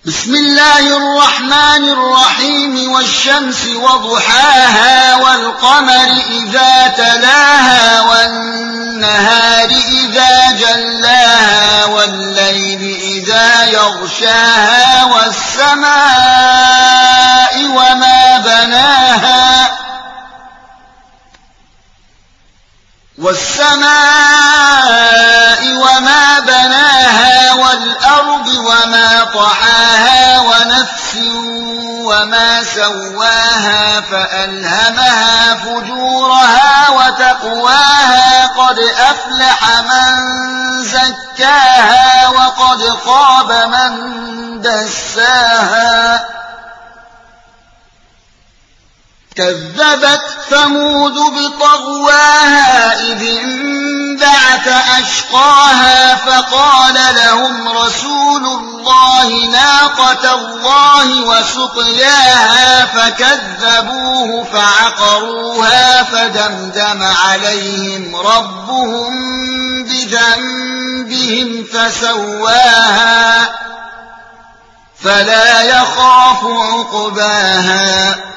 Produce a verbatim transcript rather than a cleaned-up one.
بسم الله الرحمن الرحيم والشمس وضحاها والقمر إذا تلاها والنهار إذا جلاها والليل إذا يغشاها والسماء وما بناها والسماء وما بناها والأرض وما طحاها ونفس وما سواها فألهمها فجورها وتقواها قد أفلح من زكاها وقد خاب من دساها كذبت ثمود بطغواها إذ انبعث أشقاها فقال لهم رسول الله ناقة الله وسقياها فكذبوه فعقروها فدمدم عليهم ربهم بذنبهم فسواها فلا يخاف عقباها